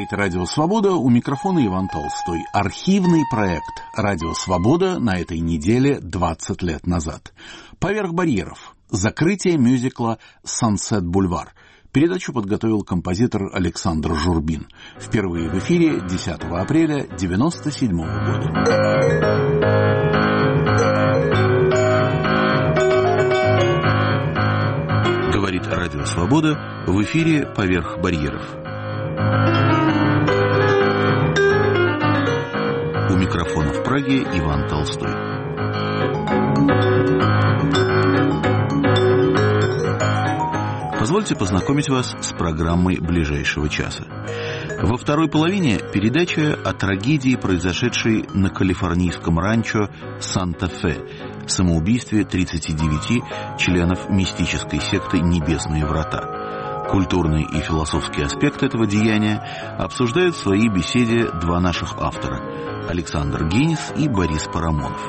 Говорит Радио Свобода, у микрофона Иван Толстой. Архивный проект Радио Свобода на этой неделе 20 лет назад. «Поверх барьеров». Закрытие мюзикла «Сансет Бульвар». Передачу подготовил композитор Александр Журбин. Впервые в эфире 10 апреля 1997 года. Говорит Радио Свобода, в эфире «Поверх барьеров». У микрофона в Праге Иван Толстой. Позвольте познакомить вас с программой ближайшего часа. Во второй половине передача о трагедии, произошедшей на калифорнийском ранчо Санта-Фе, самоубийстве 39 членов мистической секты «Небесные врата». Культурный и философский аспект этого деяния обсуждают в своей беседе два наших автора – Александр Генис и Борис Парамонов.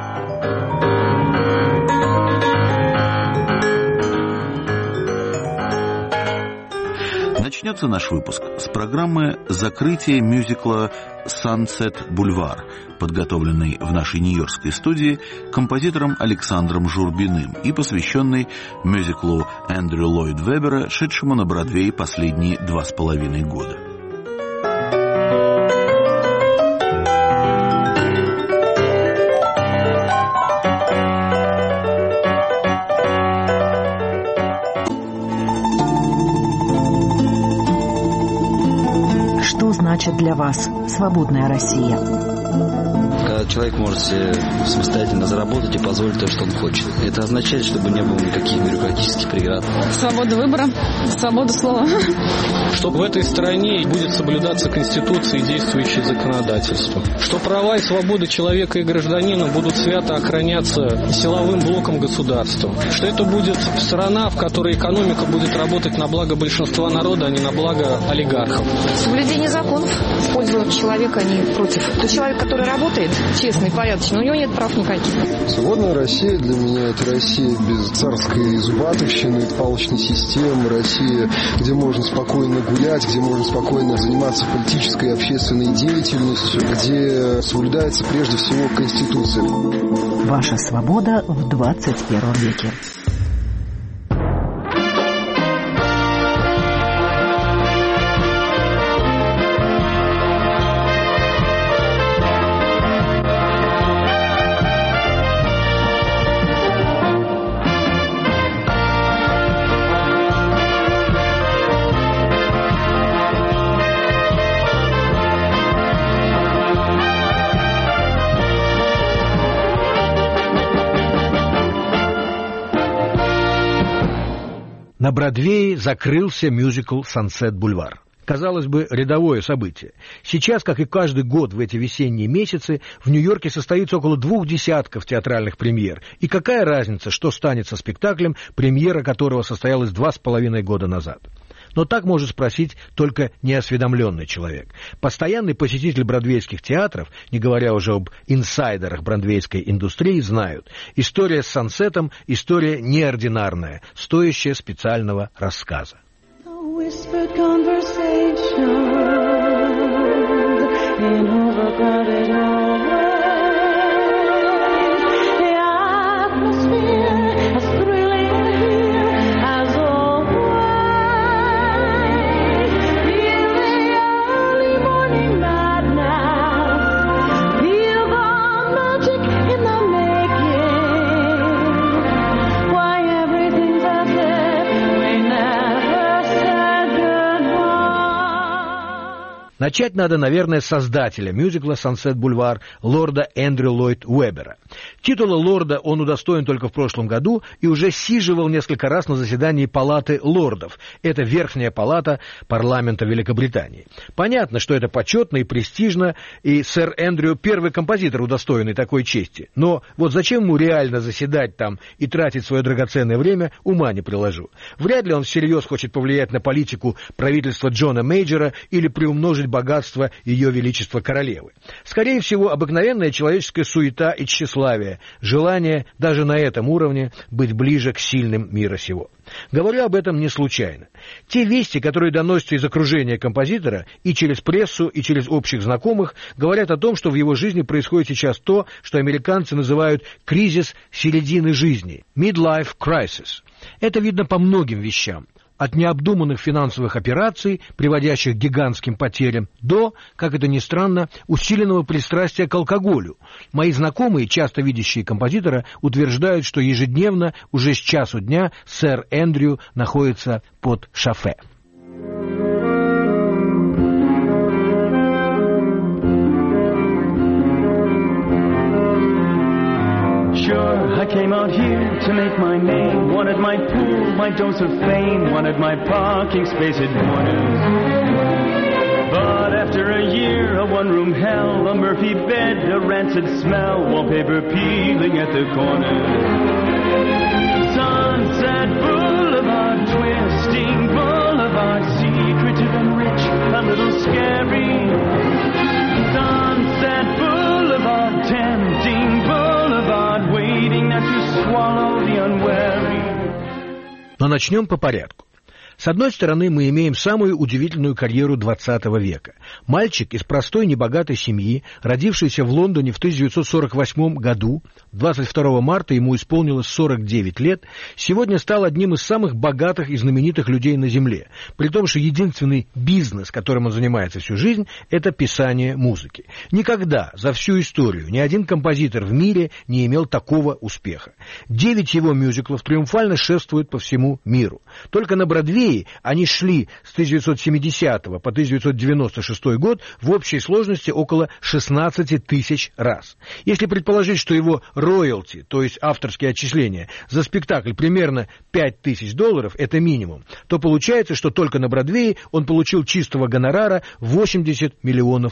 Начнется наш выпуск с программы «Закрытие мюзикла «Сансет Бульвар», подготовленной в нашей нью-йоркской студии композитором Александром Журбиным и посвященной мюзиклу Эндрю Ллойд Вебера, шедшему на Бродвей последние 2,5 года. Что значит для вас свободная Россия? Когда человек может себе самостоятельно заработать и позволить то, что он хочет. Это означает, чтобы не было никаких бюрократических преград. Свобода выбора, свобода слова. Что в этой стране будет соблюдаться Конституция и действующее законодательство. Что права и свободы человека и гражданина будут свято охраняться силовым блоком государства. Что это будет страна, в которой экономика будет работать на благо большинства народа, а не на благо олигархов. Соблюдение законов в пользу человека, а не против. Тот человек, который работает честный, порядочный, у него нет прав никаких. Свободная Россия для меня – это Россия без царской зубатовщины, палочной системы, Россия, где можно спокойно гулять, где можно спокойно заниматься политической и общественной деятельностью, где соблюдается прежде всего Конституция. Ваша свобода в 21 веке. На Бродвее закрылся мюзикл «Сансет Бульвар». Казалось бы, рядовое событие. Сейчас, как и каждый год в эти весенние месяцы, в Нью-Йорке состоится около 2 десятков театральных премьер. И какая разница, что станет со спектаклем, премьера которого состоялась 2,5 года назад? Но так может спросить только неосведомленный человек. Постоянный посетитель бродвейских театров, не говоря уже об инсайдерах бродвейской индустрии, знают. История с «Сансетом» – история неординарная, стоящая специального рассказа. Начать надо, наверное, с создателя мюзикла «Сансет Бульвар» лорда Эндрю Ллойд Уэбера. Титула лорда он удостоен только в прошлом году и уже сиживал несколько раз на заседании Палаты лордов. Это верхняя палата парламента Великобритании. Понятно, что это почетно и престижно, и сэр Эндрю первый композитор, удостоенный такой чести. Но вот зачем ему реально заседать там и тратить свое драгоценное время, ума не приложу. Вряд ли он всерьез хочет повлиять на политику правительства Джона Мейджора или приумножить богатства Ее Величества Королевы. Скорее всего, обыкновенная человеческая суета и тщеславие, желание даже на этом уровне быть ближе к сильным мира сего. Говорю об этом не случайно. Те вести, которые доносятся из окружения композитора и через прессу, и через общих знакомых, говорят о том, что в его жизни происходит сейчас то, что американцы называют кризис середины жизни, midlife crisis. Это видно по многим вещам. От необдуманных финансовых операций, приводящих к гигантским потерям, до, как это ни странно, усиленного пристрастия к алкоголю. Мои знакомые, часто видящие композитора, утверждают, что ежедневно, уже с часу дня, сэр Эндрю находится под шофе. I came out here to make my name, wanted my pool, my dose of fame, wanted my parking space at Warner's. But after a year, a one-room hell, a Murphy bed, a rancid smell, wallpaper peeling at the corner. Sunset Boulevard, twisting boulevard, secretive and rich, a little scary. Sunset Boulevard, tempting boulevard, waiting not to swallow the unwary. Но начнем по порядку. С одной стороны, мы имеем самую удивительную карьеру XX века. Мальчик из простой небогатой семьи, родившийся в Лондоне в 1948 году, 22 марта ему исполнилось 49 лет, сегодня стал одним из самых богатых и знаменитых людей на Земле, при том, что единственный бизнес, которым он занимается всю жизнь, это писание музыки. Никогда за всю историю ни один композитор в мире не имел такого успеха. 9 его мюзиклов триумфально шествуют по всему миру. Только на Бродвее они шли с 1970 по 1996 год в общей сложности около 16 тысяч раз. Если предположить, что его роялти, то есть авторские отчисления, за спектакль примерно $5000, это минимум, то получается, что только на Бродвее он получил чистого гонорара $80 миллионов.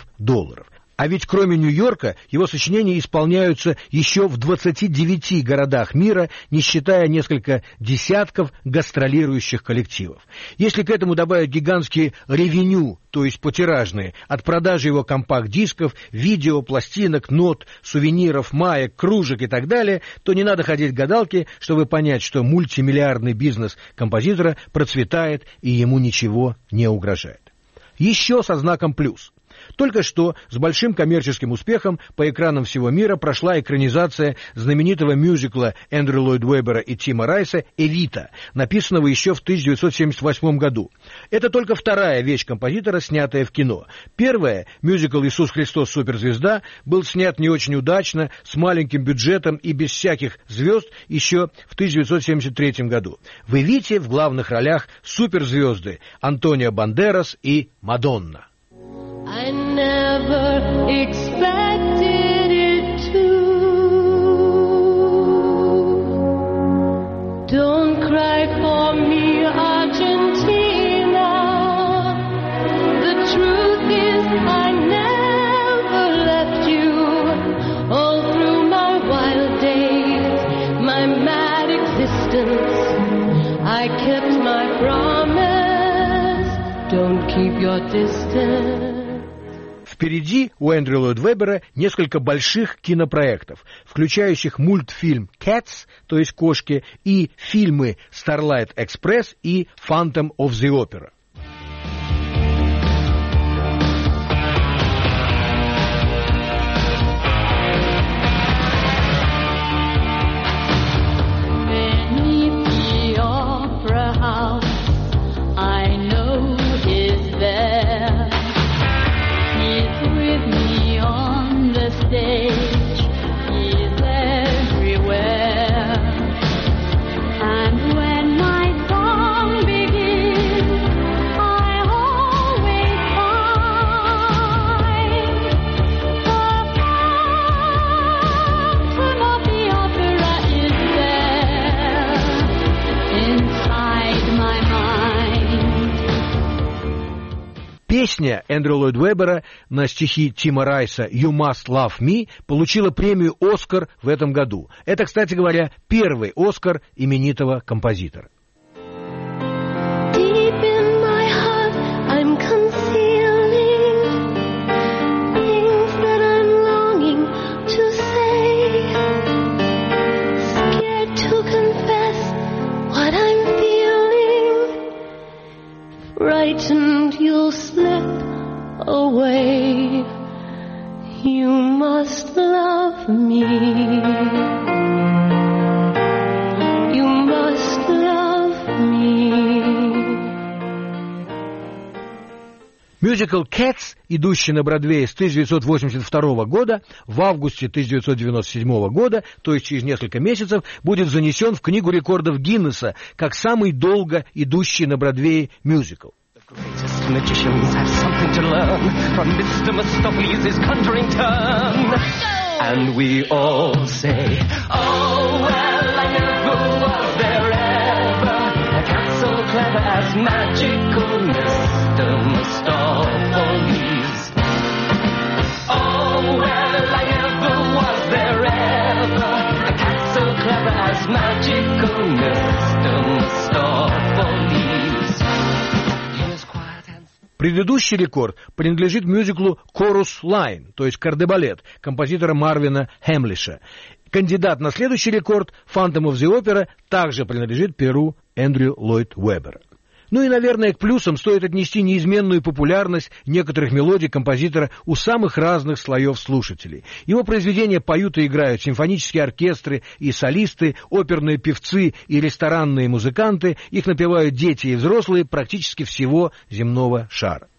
А ведь кроме Нью-Йорка его сочинения исполняются еще в 29 городах мира, не считая несколько десятков гастролирующих коллективов. Если к этому добавить гигантские ревеню, то есть потиражные, от продажи его компакт-дисков, видео, пластинок, нот, сувениров, маек, кружек и так далее, то не надо ходить к гадалке, чтобы понять, что мультимиллиардный бизнес композитора процветает и ему ничего не угрожает. Еще со знаком плюс. Только что с большим коммерческим успехом по экранам всего мира прошла экранизация знаменитого мюзикла Эндрю Ллойд Уэббера и Тима Райса «Эвита», написанного еще в 1978 году. Это только вторая вещь композитора, снятая в кино. Первая, мюзикл «Иисус Христос. Суперзвезда», был снят не очень удачно, с маленьким бюджетом и без всяких звезд еще в 1973 году. В «Эвите» в главных ролях суперзвезды Антонио Бандерас и Мадонна. I never expected it to. Don't cry for me, Argentina. The truth is I never left you. All through my wild days, my mad existence, I kept my promise. Don't keep your distance. Впереди у Эндрю Ллойд Уэббера несколько больших кинопроектов, включающих мультфильм «Cats», то есть «Кошки», и фильмы «Starlight Express» и «Phantom of the Opera». Песня Эндрю Ллойд Уэббера на стихи Тима Райса «You Must Love Me» получила премию «Оскар» в этом году. Это, кстати говоря, первый «Оскар» именитого композитора. Deep in my heart, I'm concealing Мюзикл «Cats», идущий на Бродвее с 1982 года, в августе 1997 года, то есть через несколько месяцев, будет занесен в Книгу рекордов Гиннесса как самый долго идущий на Бродвее мюзикл. Greatest magicians have something to learn from Mr. Mistopheles' conjuring turn. And we all say, oh, well, I never was there ever a cat so clever as magical Mr. Mistopheles. Oh, well, I never was there ever a cat so clever as magical Mr. Mistopheles. Предыдущий рекорд принадлежит мюзиклу «Chorus Line», то есть «Кардебалет» композитора Марвина Хэмлиша. Кандидат на следующий рекорд «Phantom of the Opera» также принадлежит перу Эндрю Ллойд Уэббера. Ну и, наверное, к плюсам стоит отнести неизменную популярность некоторых мелодий композитора у самых разных слоев слушателей. Его произведения поют и играют симфонические оркестры и солисты, оперные певцы и ресторанные музыканты, их напевают дети и взрослые практически всего земного шара.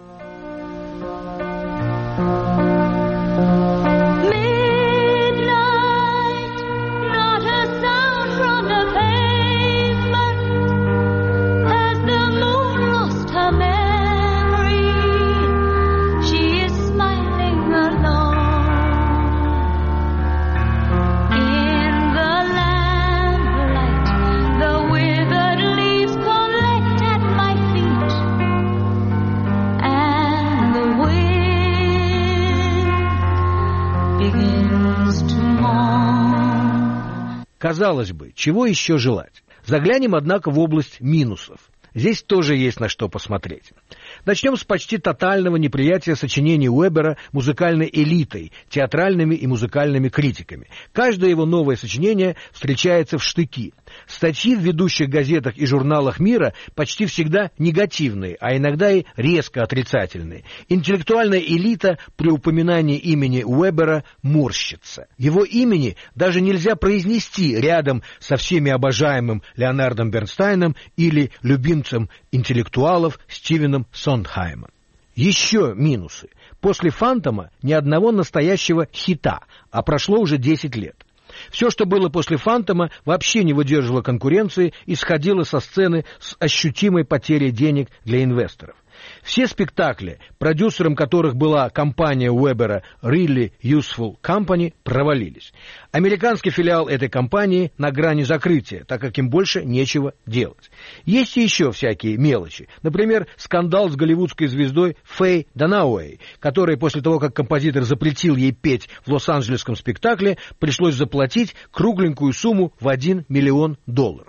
Казалось бы, чего еще желать? Заглянем, однако, в область минусов. Здесь тоже есть на что посмотреть. Начнем с почти тотального неприятия сочинений Уэббера музыкальной элитой, театральными и музыкальными критиками. Каждое его новое сочинение встречается в штыки. Статьи в ведущих газетах и журналах мира почти всегда негативные, а иногда и резко отрицательные. Интеллектуальная элита при упоминании имени Уэббера морщится. Его имени даже нельзя произнести рядом со всеми обожаемым Леонардом Бернстайном или любимцем интеллектуалов Стивеном Сондхаймом. Еще минусы. После «Фантома» ни одного настоящего хита, а прошло уже 10 лет. Все, что было после «Фантома», вообще не выдерживало конкуренции и сходило со сцены с ощутимой потерей денег для инвесторов. Все спектакли, продюсером которых была компания Уэббера Really Useful Company, провалились. Американский филиал этой компании на грани закрытия, так как им больше нечего делать. Есть и еще всякие мелочи. Например, скандал с голливудской звездой Фэй Данауэй, которой после того, как композитор запретил ей петь в лос-анджелесском спектакле, пришлось заплатить кругленькую сумму в $1 миллион.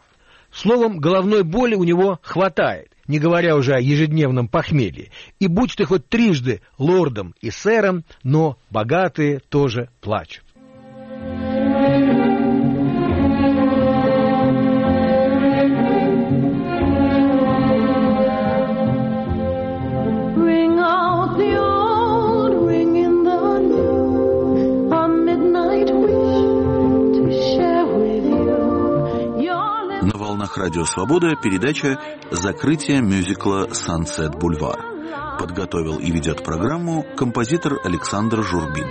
Словом, головной боли у него хватает, не говоря уже о ежедневном похмелье. И будь ты хоть трижды лордом и сэром, но богатые тоже плачут. Радио Свобода, передача «Закрытие мюзикла «Сансет Бульвар». Подготовил и ведет программу композитор Александр Журбин.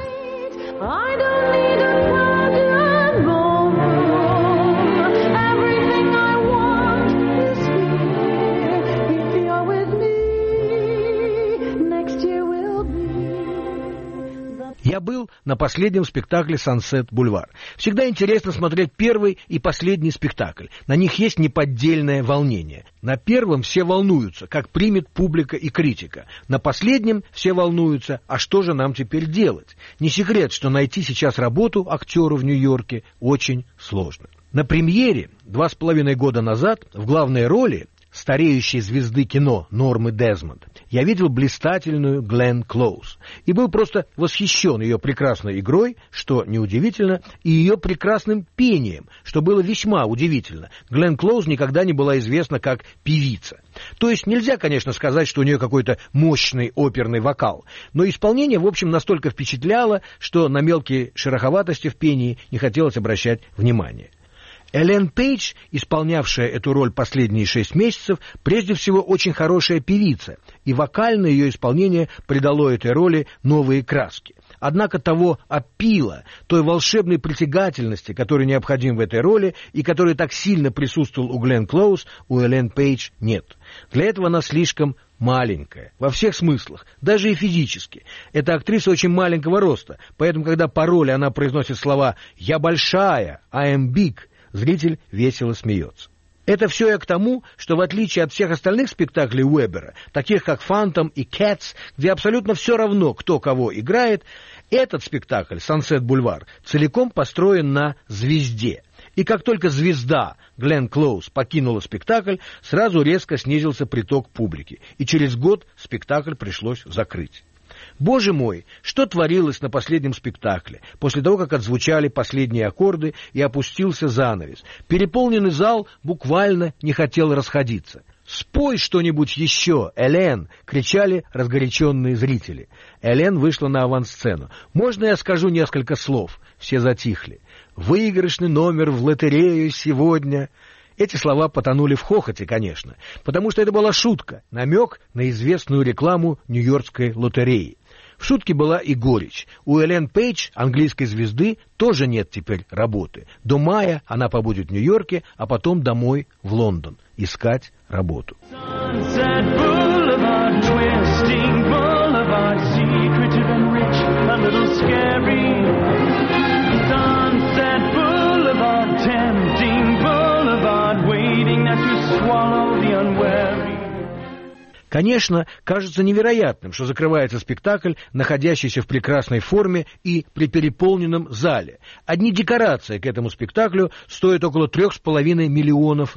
Я был на последнем спектакле «Сансет Бульвар». Всегда интересно смотреть первый и последний спектакль. На них есть неподдельное волнение. На первом все волнуются, как примет публика и критика. На последнем все волнуются, а что же нам теперь делать? Не секрет, что найти сейчас работу актеру в Нью-Йорке очень сложно. На премьере 2,5 года назад в главной роли стареющей звезды кино Нормы Дезмонд я видел блистательную Гленн Клоуз и был просто восхищен ее прекрасной игрой, что неудивительно, и ее прекрасным пением, что было весьма удивительно. Гленн Клоуз никогда не была известна как певица. То есть нельзя, конечно, сказать, что у нее какой-то мощный оперный вокал, но исполнение, в общем, настолько впечатляло, что на мелкие шероховатости в пении не хотелось обращать внимания. Эллен Пейдж, исполнявшая эту роль последние 6 месяцев, прежде всего очень хорошая певица, и вокальное ее исполнение придало этой роли новые краски. Однако того аппила, той волшебной притягательности, которая необходим в этой роли и которая так сильно присутствовал у Гленн Клоуз, у Эллен Пейдж нет. Для этого она слишком маленькая, во всех смыслах, даже и физически. Эта актриса очень маленького роста, поэтому, когда по роли она произносит слова «я большая», «I am big», зритель весело смеется. Это все я к тому, что в отличие от всех остальных спектаклей Уэббера, таких как «Фантом» и «Cats», где абсолютно все равно, кто кого играет, этот спектакль «Сансет Бульвар» целиком построен на звезде. И как только звезда Гленн Клоуз покинула спектакль, сразу резко снизился приток публики, и через год спектакль пришлось закрыть. Боже мой, что творилось на последнем спектакле, после того, как отзвучали последние аккорды и опустился занавес. Переполненный зал буквально не хотел расходиться. «Спой что-нибудь еще, Эллен!» — кричали разгоряченные зрители. Эллен вышла на авансцену. «Можно я скажу несколько слов?» Все затихли. «Выигрышный номер в лотерею сегодня...» Эти слова потонули в хохоте, конечно, потому что это была шутка, намек на известную рекламу Нью-Йоркской лотереи. В шутке была и горечь. У Эллен Пейдж, английской звезды, тоже нет теперь работы. До мая она побудет в Нью-Йорке, а потом домой в Лондон искать работу. Конечно, кажется невероятным, что закрывается спектакль, находящийся в прекрасной форме и при переполненном зале. Одни декорации к этому спектаклю стоят около $3,5 миллионов.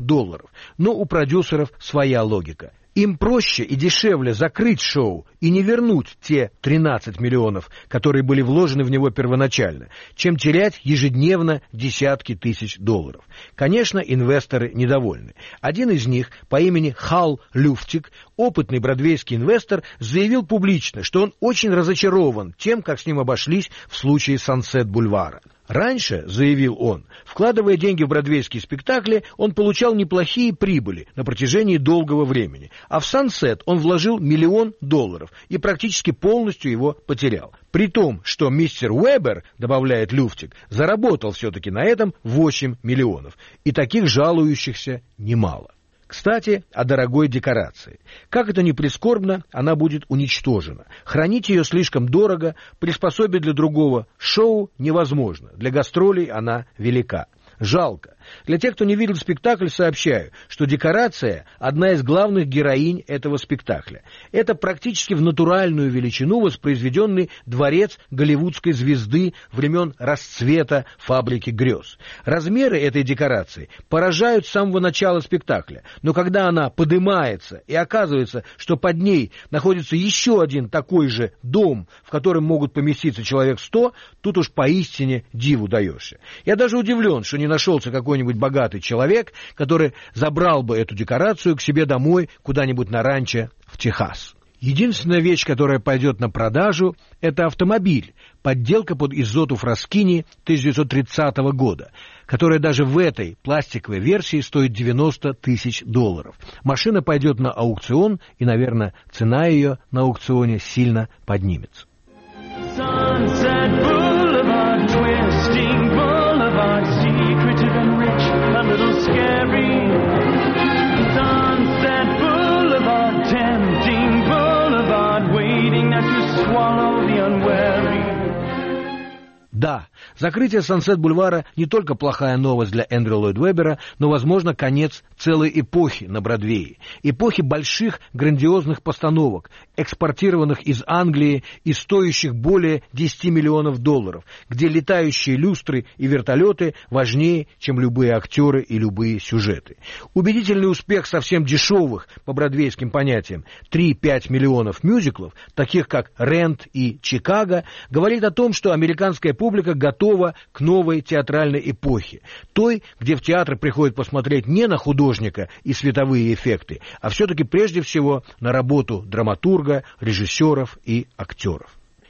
Но у продюсеров своя логика. Им проще и дешевле закрыть шоу и не вернуть те 13 миллионов, которые были вложены в него первоначально, чем терять ежедневно десятки тысяч долларов. Конечно, инвесторы недовольны. Один из них по имени Хал Люфтик, опытный бродвейский инвестор, заявил публично, что он очень разочарован тем, как с ним обошлись в случае «Сансет Бульвара». Раньше, заявил он, вкладывая деньги в бродвейские спектакли, он получал неплохие прибыли на протяжении долгого времени, а в «Сансет» он вложил $1 миллион и практически полностью его потерял. При том, что мистер Уэббер, добавляет Люфтик, заработал все-таки на этом 8 миллионов, и таких жалующихся немало. Кстати, о дорогой декорации. Как это ни прискорбно, она будет уничтожена. Хранить ее слишком дорого, приспособить для другого шоу невозможно. Для гастролей она велика. Жалко. Для тех, кто не видел спектакль, сообщаю, что декорация – одна из главных героинь этого спектакля. Это практически в натуральную величину воспроизведенный дворец голливудской звезды времен расцвета «Фабрики грез». Размеры этой декорации поражают с самого начала спектакля, но когда она подымается и оказывается, что под ней находится еще один такой же дом, в котором могут поместиться человек 100, тут уж поистине диву даешься. Я даже удивлен, что не нашелся какой-нибудь богатый человек, который забрал бы эту декорацию к себе домой куда-нибудь на ранчо в Техас. Единственная вещь, которая пойдет на продажу, это автомобиль, подделка под Изоту Фраскини 1930 года, которая даже в этой пластиковой версии стоит $90 тысяч. Машина пойдет на аукцион, и, наверное, цена ее на аукционе сильно поднимется. Secretive and rich, a little scary. Sunset Boulevard, tempting boulevard, waiting there to swallow the unwary. Да, закрытие «Сансет-бульвара» не только плохая новость для Эндрю Ллойд Уэббера, но, возможно, конец целой эпохи на Бродвее. Эпохи больших, грандиозных постановок, экспортированных из Англии и стоящих более $10 миллионов, где летающие люстры и вертолеты важнее, чем любые актеры и любые сюжеты. Убедительный успех совсем дешевых, по бродвейским понятиям, 3-5 миллионов мюзиклов, таких как «Рент» и «Чикаго», говорит о том, что американская публика готова к новой театральной эпохе, той, где в театр приходят посмотреть не на художника и световые эффекты, а все-таки прежде всего на работу драматурга, режиссеров и актеров.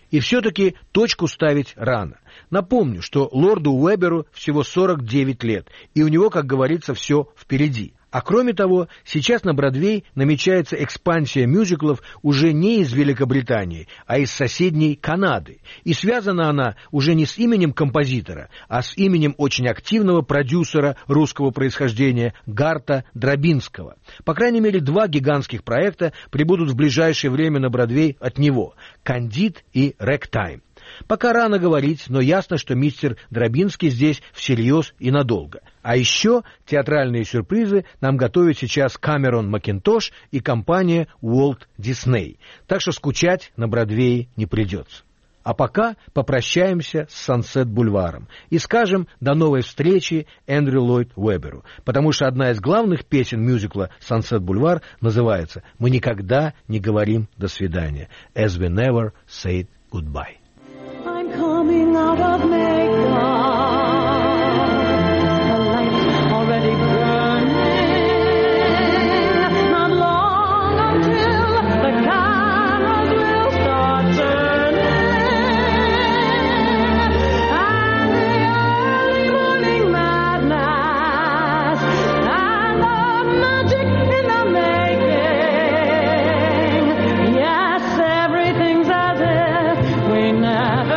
И все-таки точку ставить рано. Напомню, что лорду Уэберу всего 49 лет, и у него, как говорится, все впереди. А кроме того, сейчас на Бродвей намечается экспансия мюзиклов уже не из Великобритании, а из соседней Канады. И связана она уже не с именем композитора, а с именем очень активного продюсера русского происхождения Гарта Драбинского. По крайней мере, 2 гигантских проекта прибудут в ближайшее время на Бродвей от него – «Кандид» и «Рэктайм». Пока рано говорить, но ясно, что мистер Драбинский здесь всерьез и надолго. А еще театральные сюрпризы нам готовят сейчас Камерон Макинтош и компания Уолт Дисней. Так что скучать на Бродвее не придется. А пока попрощаемся с Сансет-бульваром и скажем до новой встречи Эндрю Ллойд Уэберу, потому что одна из главных песен мюзикла «Сансет-бульвар» называется «Мы никогда не говорим до свидания» «As we never said goodbye». I'm coming out of makeup, the lights already burning, not long until the cameras will start turning, and the early morning madness, and the magic in the making, yes, everything's as if we never.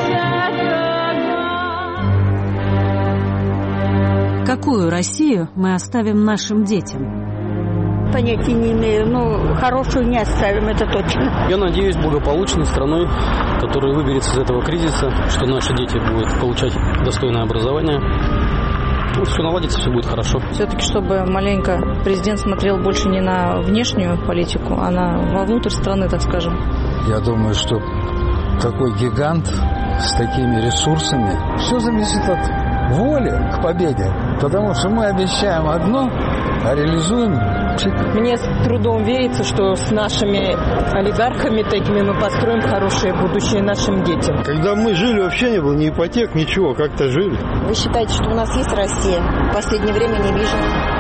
Какую Россию мы оставим нашим детям? Понятия не имею, но хорошую не оставим, это точно. Я надеюсь, благополучной страной, которая выберется из этого кризиса, что наши дети будут получать достойное образование. Все наладится, все будет хорошо. Все-таки, чтобы маленько президент смотрел больше не на внешнюю политику, а вовнутрь страны, так скажем. Я думаю, что такой гигант с такими ресурсами, все зависит от воли к победе, потому что мы обещаем одно, а реализуем. Мне с трудом верится, что с нашими олигархами такими мы построим хорошее будущее нашим детям. Когда мы жили, вообще не было ни ипотек, ничего, как-то жили. Вы считаете, что у нас есть Россия? В последнее время не вижу.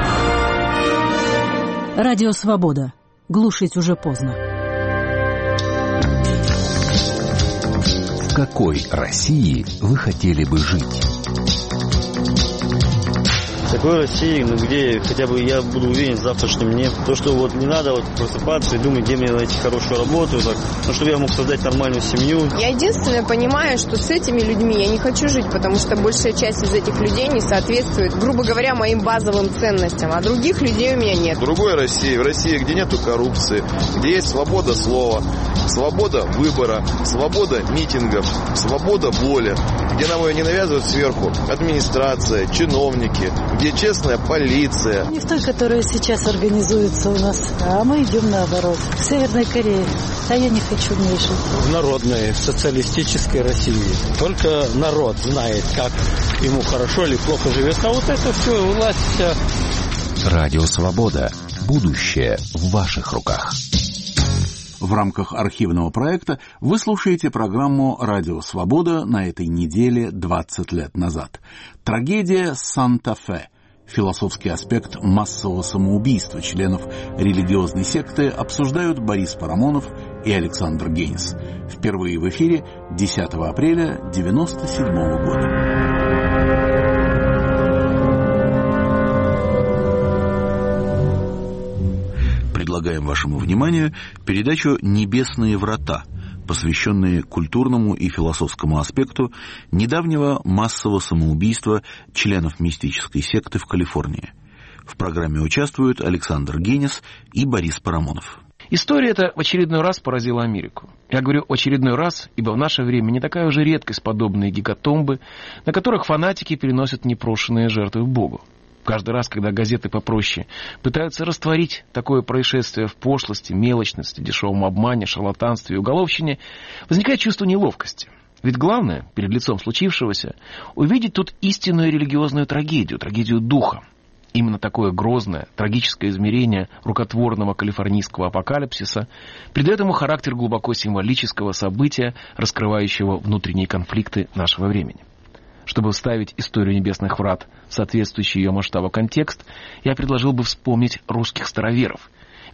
Радио «Свобода». Глушить уже поздно. В какой России вы хотели бы жить? В такой России, где хотя бы я буду уверен в завтрашнем дне. То, что не надо просыпаться и думать, где мне найти хорошую работу, чтобы я мог создать нормальную семью. Я единственное понимаю, что с этими людьми я не хочу жить, потому что большая часть из этих людей не соответствует, грубо говоря, моим базовым ценностям, а других людей у меня нет. В другой России, в России, где нету коррупции, где есть свобода слова, свобода выбора, свобода митингов, свобода воли, где нам ее не навязывают сверху администрация, чиновники, где честная полиция. Не в той, которая сейчас организуется у нас, а мы идем наоборот. В Северной Корее. А я не хочу в ней жить. В народной, социалистической России. Только народ знает, как ему хорошо или плохо живется. А вот это все, власть вся. Радио «Свобода». Будущее в ваших руках. В рамках архивного проекта вы слушаете программу «Радио Свобода» на этой неделе 20 лет назад. Трагедия Санта-Фе. Философский аспект массового самоубийства членов религиозной секты обсуждают Борис Парамонов и Александр Гейнс. Впервые в эфире 10 апреля 1997 года. Предлагаем вашему вниманию передачу «Небесные врата», посвященные культурному и философскому аспекту недавнего массового самоубийства членов мистической секты в Калифорнии. В программе участвуют Александр Гейнс и Борис Парамонов. История эта в очередной раз поразила Америку. Я говорю очередной раз, ибо в наше время не такая уже редкость подобные гекатомбы, на которых фанатики переносят непрошенные жертвы Богу. Каждый раз, когда газеты попроще пытаются растворить такое происшествие в пошлости, мелочности, дешевом обмане, шарлатанстве и уголовщине, возникает чувство неловкости. Ведь главное, перед лицом случившегося, увидеть тут истинную религиозную трагедию, трагедию духа. Именно такое грозное, трагическое измерение рукотворного калифорнийского апокалипсиса придает ему характер глубоко символического события, раскрывающего внутренние конфликты нашего времени. Чтобы вставить историю Небесных Врат в соответствующий ее масштабу контекст, я предложил бы вспомнить русских староверов.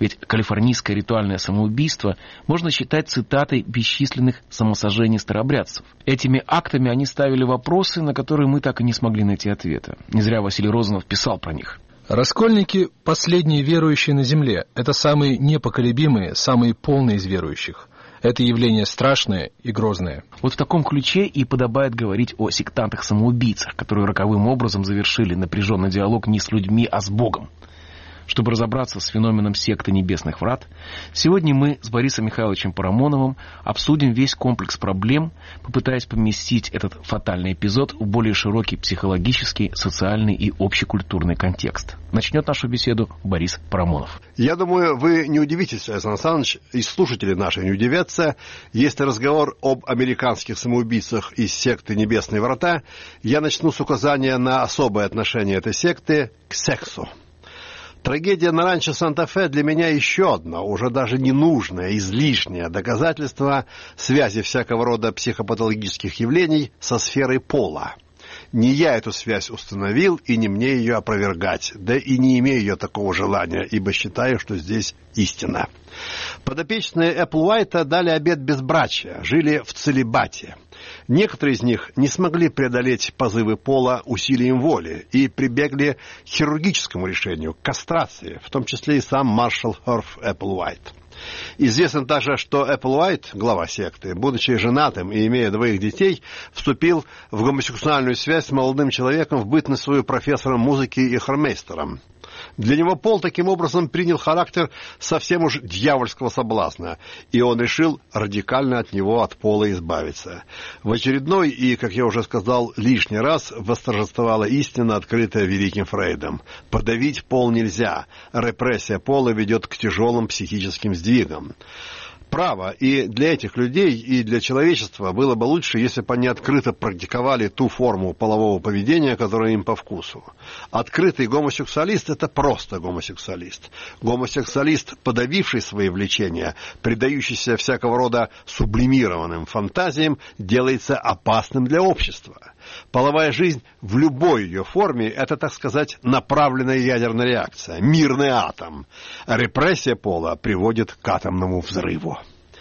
Ведь калифорнийское ритуальное самоубийство можно считать цитатой бесчисленных самосожжений старообрядцев. Этими актами они ставили вопросы, на которые мы так и не смогли найти ответа. Не зря Василий Розанов писал про них. Раскольники – последние верующие на земле. Это самые непоколебимые, самые полные из верующих. Это явление страшное и грозное. Вот в таком ключе и подобает говорить о сектантах-самоубийцах, которые роковым образом завершили напряженный диалог не с людьми, а с Богом. Чтобы разобраться с феноменом секты Небесных Врат, сегодня мы с Борисом Михайловичем Парамоновым обсудим весь комплекс проблем, попытаясь поместить этот фатальный эпизод в более широкий психологический, социальный и общекультурный контекст. Начнет нашу беседу Борис Парамонов. Я думаю, вы не удивитесь, Александр Александрович, и слушатели наши не удивятся, если разговор об американских самоубийцах из секты Небесные Врата, я начну с указания на особое отношение этой секты к сексу. Трагедия на ранчо Санта-Фе для меня еще одно, уже даже ненужное, излишнее доказательство связи всякого рода психопатологических явлений со сферой пола. Не я эту связь установил, и не мне ее опровергать, да и не имею я такого желания, ибо считаю, что здесь истина. Подопечные Эпплвайта дали обет безбрачия, жили в целибате. Некоторые из них не смогли преодолеть позывы пола усилием воли и прибегли к хирургическому решению, к кастрации, в том числе и сам маршал Херв Эпплвайт. Известно также, что Эпплвайт, глава секты, будучи женатым и имея 2 детей, вступил в гомосексуальную связь с молодым человеком в бытность свою профессором музыки и хормейстером. Для него пол таким образом принял характер совсем уж дьявольского соблазна, и он решил радикально от него, от пола, избавиться. В очередной и, как я уже сказал, лишний раз восторжествовала истина, открытая великим Фрейдом. Подавить пол нельзя, репрессия пола ведет к тяжелым психическим сдвигам. Право, и для этих людей, и для человечества было бы лучше, если бы они открыто практиковали ту форму полового поведения, которая им по вкусу. Открытый гомосексуалист – это просто гомосексуалист. Гомосексуалист, подавивший свои влечения, предающийся всякого рода сублимированным фантазиям, делается опасным для общества. Половая жизнь в любой ее форме – это, так сказать, направленная ядерная реакция, мирный атом. Репрессия пола приводит к атомному взрыву.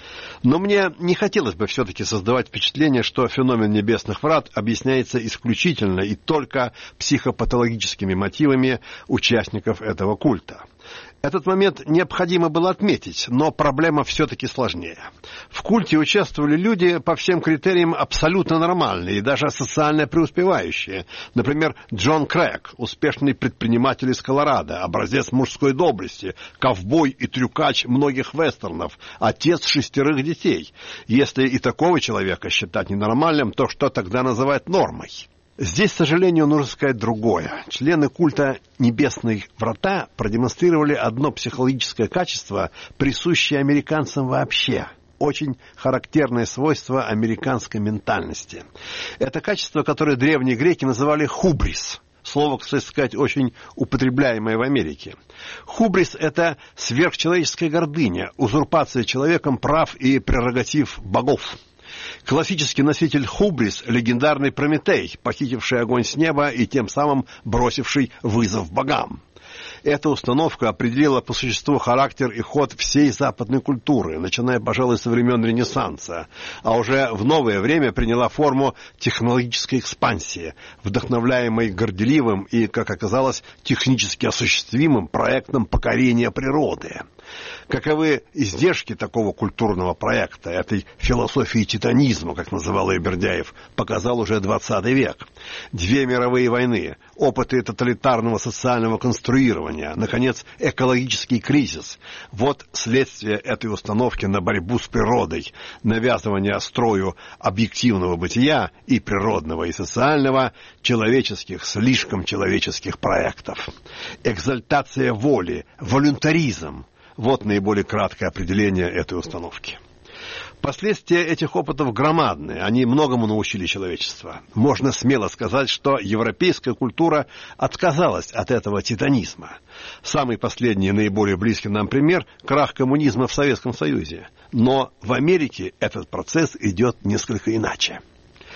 Но мне не хотелось бы все-таки создавать впечатление, что феномен Небесных Врат объясняется исключительно и только психопатологическими мотивами участников этого культа. Этот момент необходимо было отметить, но проблема все-таки сложнее. В культе участвовали люди по всем критериям абсолютно нормальные и даже социально преуспевающие. Например, Джон Крэг, успешный предприниматель из Колорадо, образец мужской доблести, ковбой и трюкач многих вестернов, отец 6 детей. Если и такого человека считать ненормальным, то что тогда называть нормой? Здесь, к сожалению, нужно сказать другое. Члены культа Небесные Врата продемонстрировали одно психологическое качество, присущее американцам вообще. Очень характерное свойство американской ментальности. Это качество, которое древние греки называли хубрис. Слово, кстати сказать, очень употребляемое в Америке. Хубрис – это сверхчеловеческая гордыня, узурпация человеком прав и прерогатив богов. Классический носитель хубрис – легендарный Прометей, похитивший огонь с неба и тем самым бросивший вызов богам. Эта установка определила по существу характер и ход всей западной культуры, начиная, пожалуй, со времен Ренессанса, а уже в новое время приняла форму технологической экспансии, вдохновляемой горделивым и, как оказалось, технически осуществимым проектом покорения природы. Каковы издержки такого культурного проекта, этой философии титанизма, как называл ее Бердяев, показал уже 20 век. 2 мировые войны, опыты тоталитарного социального конструирования, наконец, экологический кризис. Вот следствие этой установки на борьбу с природой, навязывание строю объективного бытия и природного, и социального, человеческих, слишком человеческих проектов. Экзальтация воли, волюнтаризм. Вот наиболее краткое определение этой установки. Последствия этих опытов громадные, они многому научили человечество. Можно смело сказать, что европейская культура отказалась от этого титанизма. Самый последний, наиболее близкий нам пример – крах коммунизма в Советском Союзе. Но в Америке этот процесс идет несколько иначе.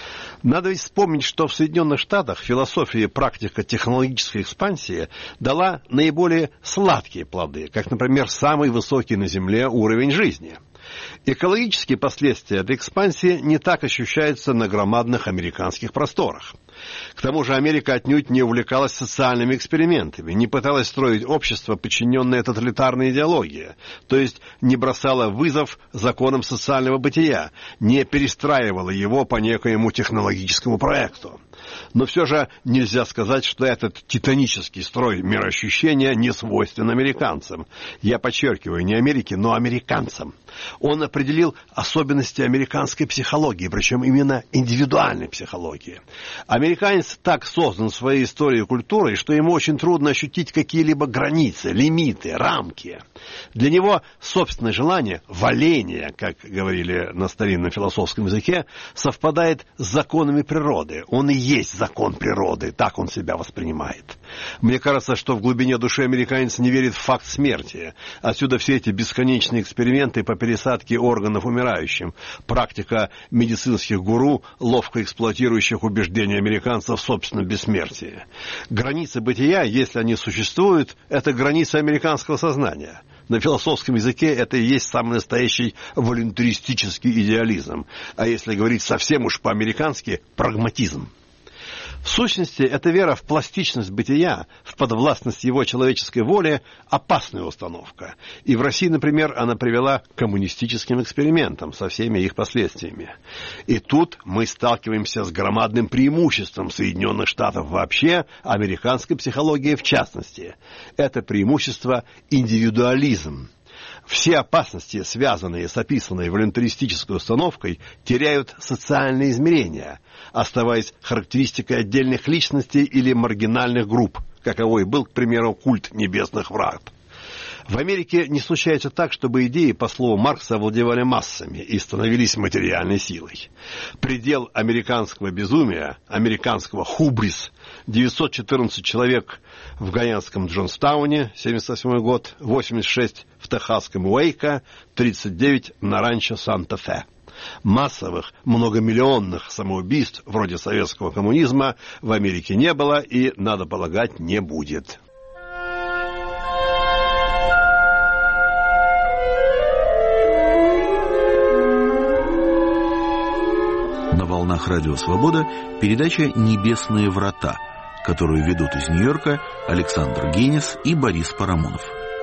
Надо ведь вспомнить, что в Соединенных Штатах философия и практика технологической экспансии дала наиболее сладкие плоды, как, например, самый высокий на Земле уровень жизни. Экологические последствия этой экспансии не так ощущаются на громадных американских просторах. К тому же Америка отнюдь не увлекалась социальными экспериментами, не пыталась строить общество, подчиненное тоталитарной идеологии, то есть не бросала вызов законам социального бытия, не перестраивала его по некоему технологическому проекту. Но все же нельзя сказать, что этот титанический строй мироощущения не свойствен американцам. Я подчеркиваю, не Америке, но американцам. Он определил особенности американской психологии, причем именно индивидуальной психологии. Американец так создан своей историей и культурой, что ему очень трудно ощутить какие-либо границы, лимиты, рамки. Для него собственное желание, валение, как говорили на старинном философском языке, совпадает с законами природы. Он и есть закон природы, так он себя воспринимает. Мне кажется, что в глубине души американец не верит в факт смерти. Отсюда все эти бесконечные эксперименты по пересадке органов умирающим, практика медицинских гуру, ловко эксплуатирующих убеждения американцев в собственном бессмертии. Границы бытия, если они существуют, это границы американского сознания. На философском языке это и есть самый настоящий волюнтаристический идеализм. А если говорить совсем уж по-американски, прагматизм. В сущности, эта вера в пластичность бытия, в подвластность его человеческой воле – опасная установка. И в России, например, она привела к коммунистическим экспериментам со всеми их последствиями. И тут мы сталкиваемся с громадным преимуществом Соединенных Штатов вообще, американской психологии в частности. Это преимущество – индивидуализм. Все опасности, связанные с описанной волюнтаристической установкой, теряют социальные измерения, оставаясь характеристикой отдельных личностей или маргинальных групп, каковой был, к примеру, культ небесных врат. В Америке не случается так, чтобы идеи, по слову Маркса, овладевали массами и становились материальной силой. Предел американского безумия, американского хубрис, 914 человек в гайанском Джонстауне, 1978 год, 86 в техасском Уэйко, 39 на ранчо Санта-Фе. Массовых, многомиллионных самоубийств, вроде советского коммунизма, в Америке не было и, надо полагать, не будет. На волнах Радио Свобода передача «Небесные врата», которую ведут из Нью-Йорка Александр Генис и Борис Парамонов.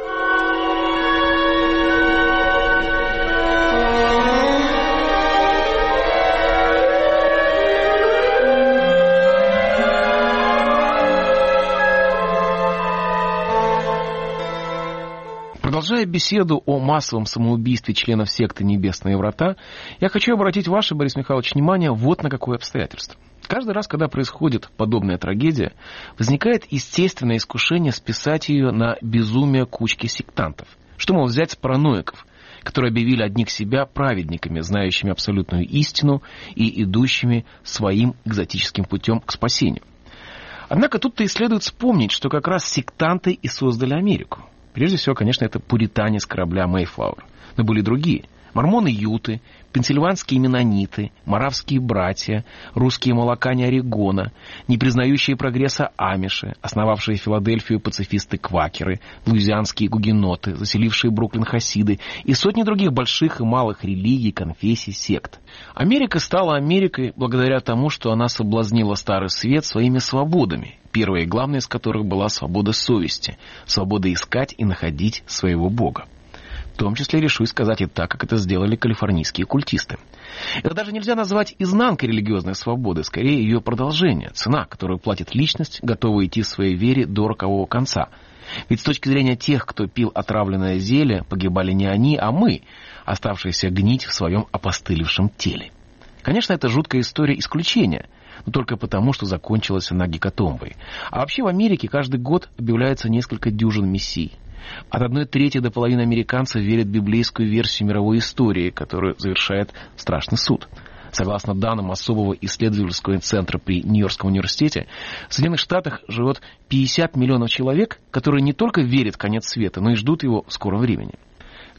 Продолжая беседу о массовом самоубийстве членов секты «Небесные врата», я хочу обратить ваше, Борис Михайлович, внимание вот на какое обстоятельство. Каждый раз, когда происходит подобная трагедия, возникает естественное искушение списать ее на безумие кучки сектантов. Что, мол, взять с параноиков, которые объявили одних себя праведниками, знающими абсолютную истину и идущими своим экзотическим путем к спасению. Однако тут-то и следует вспомнить, что как раз сектанты и создали Америку. Прежде всего, конечно, это пуритане с корабля Мэйфлауэр. Но были другие. Мормоны-юты, пенсильванские менониты, моравские братья, русские молокане Орегона, не признающие прогресса амиши, основавшие Филадельфию пацифисты-квакеры, луизианские гугеноты, заселившие Бруклин хасиды и сотни других больших и малых религий, конфессий, сект. Америка стала Америкой благодаря тому, что она соблазнила Старый Свет своими свободами, первая и главная из которых была свобода совести, свобода искать и находить своего Бога. В том числе решусь сказать и так, как это сделали калифорнийские культисты. Это даже нельзя назвать изнанкой религиозной свободы, скорее ее продолжение, цена, которую платит личность, готовая идти в своей вере до рокового конца. Ведь с точки зрения тех, кто пил отравленное зелье, погибали не они, а мы, оставшиеся гнить в своем опостылевшем теле. Конечно, это жуткая история исключения, но только потому, что закончилась она гекатомбой. А вообще в Америке каждый год объявляется несколько дюжин мессий. От 1/3 до половины американцев верят в библейскую версию мировой истории, которую завершает страшный суд. Согласно данным особого исследовательского центра при Нью-Йоркском университете, в Соединенных Штатах живет 50 миллионов человек, которые не только верят в конец света, но и ждут его в скором времени.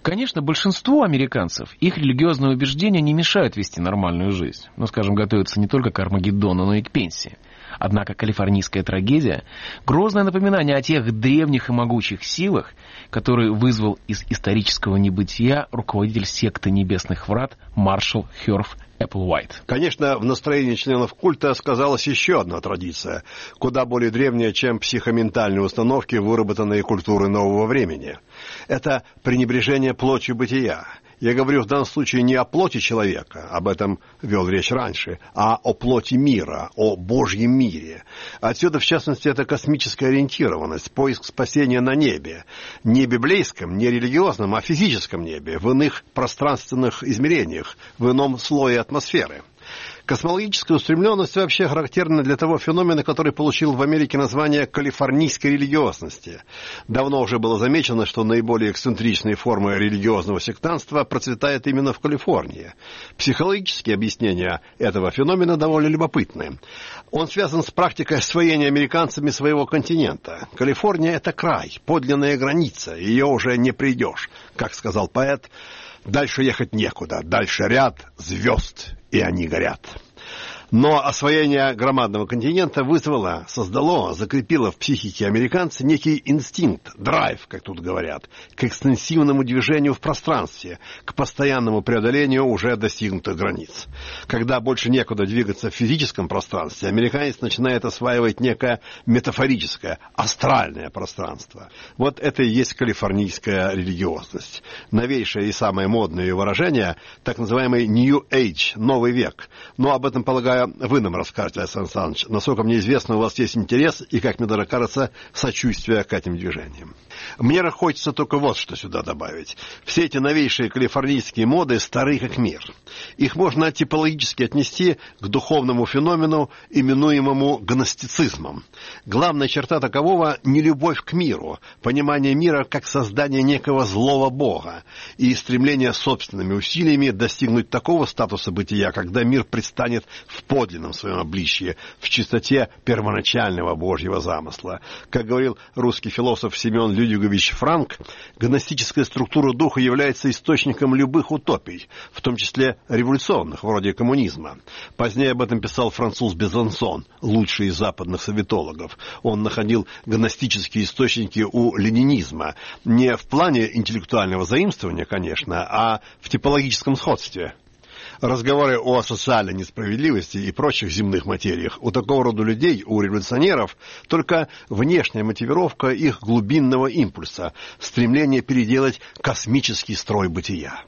Конечно, большинству американцев их религиозные убеждения не мешают вести нормальную жизнь. Ну, скажем, готовиться не только к Армагеддону, но и к пенсии. Однако калифорнийская трагедия – грозное напоминание о тех древних и могучих силах, которые вызвал из исторического небытия руководитель секты Небесных Врат маршал Херв Эпплвайт. Конечно, в настроении членов культа сказалась еще одна традиция, куда более древняя, чем психоментальные установки, выработанные культурой нового времени. Это пренебрежение плотью бытия. Я говорю в данном случае не о плоти человека, об этом вел речь раньше, а о плоти мира, о Божьем мире. Отсюда, в частности, это космическая ориентированность, поиск спасения на небе. Не библейском, не религиозном, а физическом небе, в иных пространственных измерениях, в ином слое атмосферы. Космологическая устремленность вообще характерна для того феномена, который получил в Америке название калифорнийской религиозности. Давно уже было замечено, что наиболее эксцентричные формы религиозного сектантства процветают именно в Калифорнии. Психологические объяснения этого феномена довольно любопытны. Он связан с практикой освоения американцами своего континента. Калифорния – это край, подлинная граница, ее уже не придешь. Как сказал поэт, дальше ехать некуда, дальше ряд звезд, и они горят. Но освоение громадного континента вызвало, создало, закрепило в психике американца некий инстинкт, драйв, как тут говорят, к экстенсивному движению в пространстве, к постоянному преодолению уже достигнутых границ. Когда больше некуда двигаться в физическом пространстве, американец начинает осваивать некое метафорическое, астральное пространство. Вот это и есть калифорнийская религиозность. Новейшее и самое модное ее выражение, так называемый New Age, новый век. Но об этом, полагаю, вы нам расскажете, Александр Александрович. Насколько мне известно, у вас есть интерес и, как мне даже кажется, сочувствие к этим движениям. Мне хочется только вот что сюда добавить. Все эти новейшие калифорнийские моды стары как мир. Их можно типологически отнести к духовному феномену, именуемому гностицизмом. Главная черта такового – не любовь к миру, понимание мира как создание некого злого бога и стремление собственными усилиями достигнуть такого статуса бытия, когда мир предстанет в подлинном своем обличье, в чистоте первоначального Божьего замысла. Как говорил русский философ Семен Людвигович Франк, гностическая структура духа является источником любых утопий, в том числе революционных, вроде коммунизма. Позднее об этом писал француз Безансон, лучший из западных советологов. Он находил гностические источники у ленинизма, не в плане интеллектуального заимствования, конечно, а в типологическом сходстве. Разговоры о социальной несправедливости и прочих земных материях у такого рода людей, у революционеров, только внешняя мотивировка их глубинного импульса, стремление переделать космический строй бытия.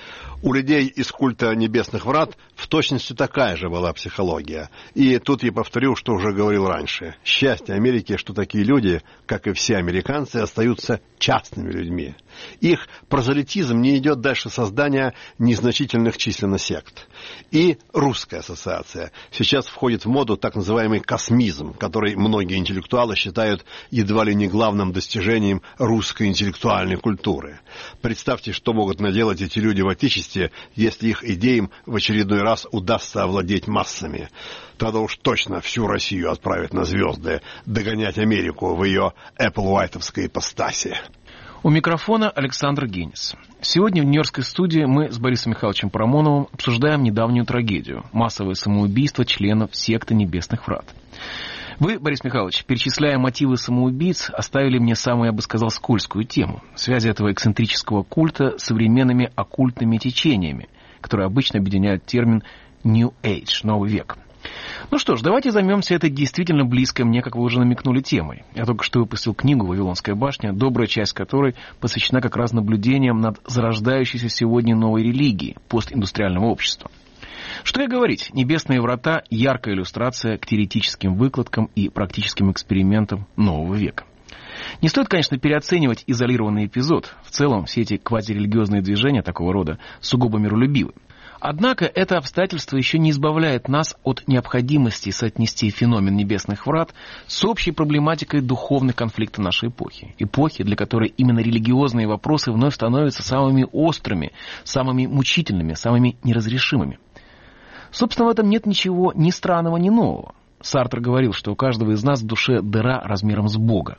У людей из культа Небесных Врат в точности такая же была психология. И тут я повторю, что уже говорил раньше. Счастье Америки, что такие люди, как и все американцы, остаются частными людьми. Их прозелитизм не идет дальше создания незначительных численно сект. И русская ассоциация. Сейчас входит в моду так называемый космизм, который многие интеллектуалы считают едва ли не главным достижением русской интеллектуальной культуры. Представьте, что могут наделать эти люди в Отечестве, если их идеям в очередной раз удастся овладеть массами. Тогда уж точно всю Россию отправят на звезды, догонять Америку в ее эпплвайтовской ипостаси. У микрофона Александр Генис. Сегодня в нью-йоркской студии мы с Борисом Михайловичем Парамоновым обсуждаем недавнюю трагедию – массовое самоубийство членов секты Небесных Врат. Вы, Борис Михайлович, перечисляя мотивы самоубийц, оставили мне самую, я бы сказал, скользкую тему – связи этого эксцентрического культа с современными оккультными течениями, которые обычно объединяют термин «New Age» – «Новый век». Ну что ж, давайте займемся этой действительно близкой мне, как вы уже намекнули, темой. Я только что выпустил книгу «Вавилонская башня», добрая часть которой посвящена как раз наблюдениям над зарождающейся сегодня новой религией постиндустриального общества. Что и говорить, «Небесные врата» — яркая иллюстрация к теоретическим выкладкам и практическим экспериментам нового века. Не стоит, конечно, переоценивать изолированный эпизод. В целом, все эти квазирелигиозные движения такого рода сугубо миролюбивы. Однако это обстоятельство еще не избавляет нас от необходимости соотнести феномен Небесных Врат с общей проблематикой духовных конфликтов нашей эпохи. Эпохи, для которой именно религиозные вопросы вновь становятся самыми острыми, самыми мучительными, самыми неразрешимыми. Собственно, в этом нет ничего ни странного, ни нового. Сартр говорил, что у каждого из нас в душе дыра размером с Бога.